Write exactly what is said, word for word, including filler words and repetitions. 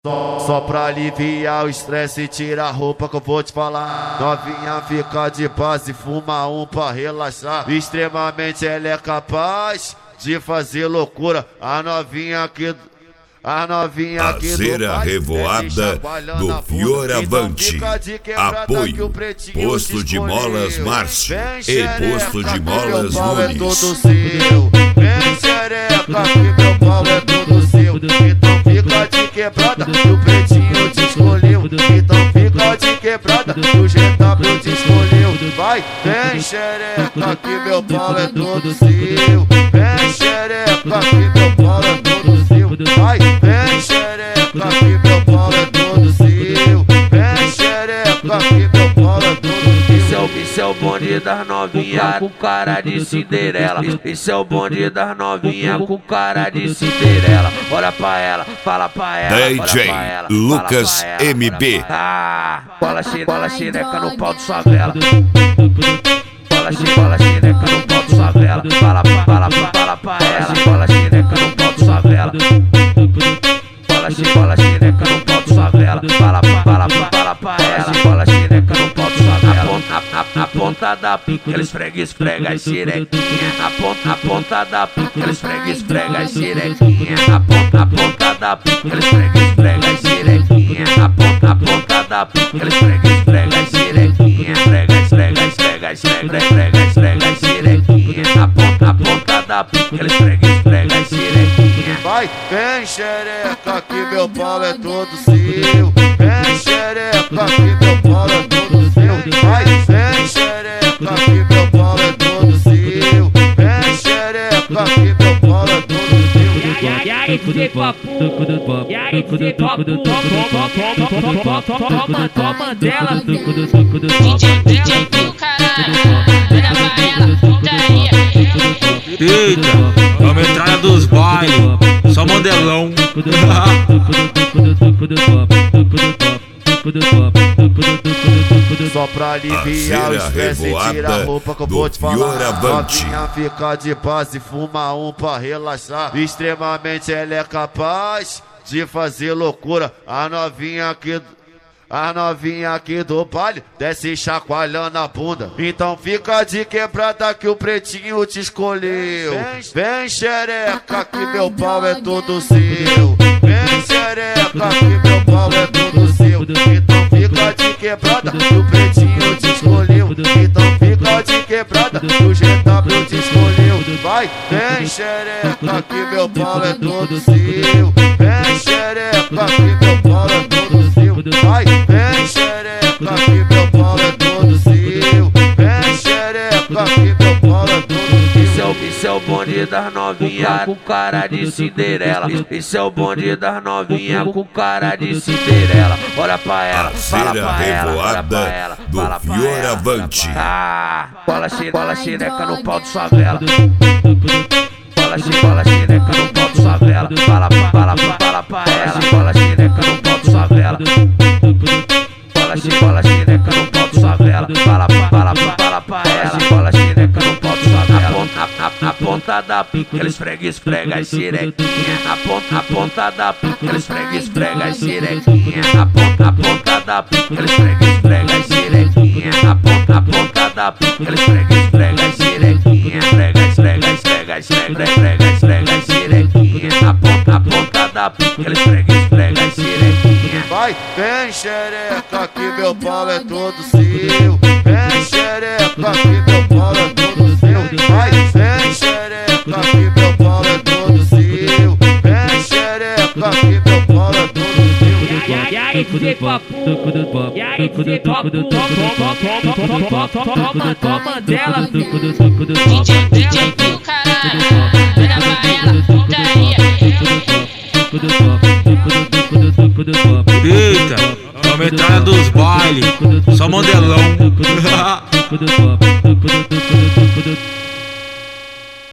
Só, só pra aliviar o estresse e tirar a roupa que eu vou te falar. Novinha fica de base, fuma um pra relaxar. Extremamente ela é capaz de fazer loucura. A novinha aqui... A novinha aqui Parceira revoada do Fioravante. Apoio Posto de Molas Márcio e Posto de Molas Nunes. Vem xereca que meu pau é todo seu. Então fica de quebrada que o pretinho te escolheu. Então fica de quebrada que o G W te escolheu. Vai, vem xereca que meu pau é todo seu. Vem xereca que meu pau é todo seu. Vai, vem xereca que meu pau é todo seu. Vem xereca que meu pau é todo seu. Isso é o, isso é o bonde das novinha com cara de Cinderela. Isso é o bonde das novinha com cara de Cinderela. Olha pra ela, fala pra ela. D J Lucas M B. Ah, bola bola xereca no pau de sua vela. Bola bola xereca no pau de sua vela. Fala pra fala pra fala pra ela. Bola xereca no pau de sua vela. Bola bola xereca no pau de sua vela. Fala pra fala pra fala pra ela. Bola xereca no pau de sua vela. A, a, a ponta da pica, ela esfrega, esfrega a xerequinha. A ponta, a ponta da pica, ela esfrega, esfrega a xerequinha. A ponta, a ponta da pica, ela esfrega, esfrega a xerequinha. A ponta, a ponta da pica, ela esfrega, esfrega a xerequinha. Esfrega, esfrega, esfrega, esfrega, esfrega, esfrega a xerequinha. A ponta, a ponta da pica, ela esfrega, esfrega a xerequinha. Vai, vem xereca que meu pau é todo seu. Vem xereca que meu pau é todo seu. Vai, vem xereca que meu pau é todo seu. Vem xereca que meu pau é todo seu. E aí, Zé Papu, e aí, Zé Papu, toma, toma, toma dela. D J, D J do caralho, olha pra ela, daí. Eita, a metralha dos bailes, só modelão. Só pra aliviar o estresse e tirar a roupa que eu vou te falar. Novinha fica de base, fuma um pra relaxar. Extremamente ela é capaz de fazer loucura. A novinha aqui... A novinha aqui do baile desce chacoalhando a bunda. Então fica de quebrada que o pretinho te escolheu. Vem xereca que meu pau é todo seu. Vem xereca que meu pau é todo seu. Então fica de quebrada que o pretinho te escolheu. Então fica de quebrada que o G W te escolheu. Vai, vem xereca que meu pau é todo seu. Vem xereca que meu pau é todo seu. Vai, vem xereca que meu pau é todo seu. Vem xereca que meu pau é todo seu. Isso é o, isso é o bonde das novinha com cara de Cinderela. Isso é o bonde das novinha com cara de Cinderela. Olha pra ela, fala pra ela, olha pra ela, fala pra ela. Fioravante. Ah, bola bola xereca no pau de sua vela. Bola bola xereca no pau de sua vela. Fala pra fala pra fala pra ela. Bola xereca no pau de sua vela. Bola bola xereca no pau de sua vela. Fala pra fala pra fala pra ela. Bola xereca no pau de sua vela. A, a, a ponta da pica, ela esfrega, esfrega a xerequinha. A ponta, a ponta da pica, ela esfrega, esfrega a xerequinha. A ponta, a ponta da pica, ela esfrega, esfrega a xerequinha. A ponta, a ponta da pica, ela esfrega, esfrega a xerequinha. Esfrega, esfrega, esfrega, esfrega, esfrega, esfrega a xerequinha. A ponta, a ponta da pica, ela esfrega, esfrega a xerequinha. Vai, vem xereca que meu pau é todo seu. Vem xereca que meu pau é todo seu. Vai, vem xereca que meu pau é todo seu. Vem xereca que meu pau é todo seu. E aí, Zé Papu, e aí, Zé Papu, toma, toma, toma dela. D J, D J do caralho, olha pra ela, daí. Eita, a metralha dos bailes, só modelão.